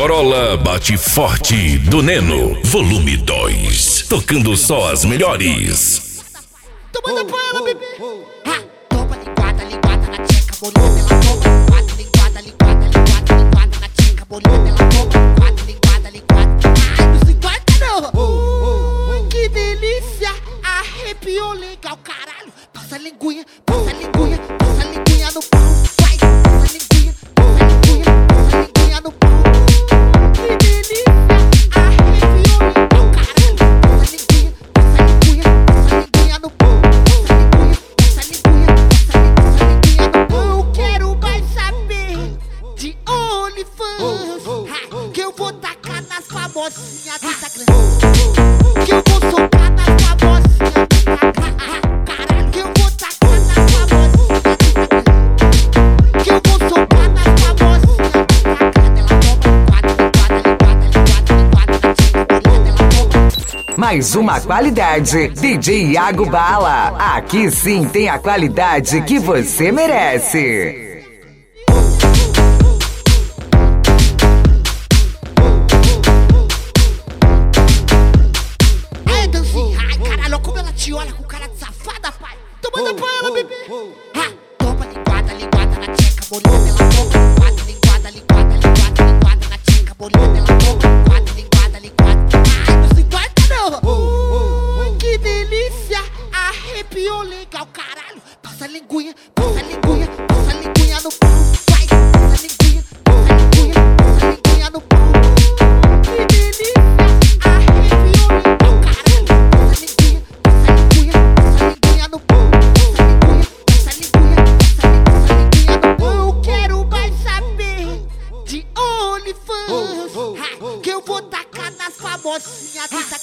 Corolla bate forte do Neno, volume 2. Tocando só as melhores. Toma pra ela, bebê. Toma linguada, linguada na tcheca, bolinha pela boca. Linguada, linguada, linguada, linguada, linguada na tcheca, bolinha pela boca. Linguada, linguada, linguada. Ai, não se importa não. Que delícia, arrepiou legal, caralho. Passa a linguinha, passa a linguinha, passa a linguinha no pau. Vai, passa a linguinha, passa a linguinha, passa a linguinha no pau. Que delícia, arrepiou legal, caralho. Passa a linguinha, passa a linguinha, passa a linguinha no pau. Passa a linguinha, passa a linguinha, passa a linguinha no pau. Eu quero mais saber de OnlyFans, que eu vou tacar nas famosinhas do Instagram. Que eu vou soltar nas famosinhas do Instagram. Caralho, que eu vou tacar nas famosinhas do Instagram. Que eu vou soltar nas famosinhas do Instagram. Ela toma linguada, linguada, linguada, linguada na tcheca, bolinha dela toma. Mais uma qualidade, DJ Iago Bala. Aqui sim tem a qualidade que você merece. Ai, dancinha, ai, caralho, como ela te olha com cara de safada, pai. Toma pra ela, bebê. Toma linguada, linguada na tcheca, bolinha pela boca. Linguada, linguada, linguada, linguada, linguada na tcheca, bolinha pela boca. Linguada, linguada, linguada. Ai, não se importa não. Que delícia, arrepiou legal, caralho. Passa a linguinha, passa a linguinha, passa a linguinha no pau. Vai, passa a linguinha, passa a linguinha, passa a linguinha no pau. Que delícia, arrepiou legal, caralho. Passa a linguinha, passa a linguinha, passa a linguinha no pau. Passa a linguinha, passa a linguinha, passa a linguinha no pau. Eu quero mais saber de OnlyFans, que eu vou tacar nas famosinhas do Instagram.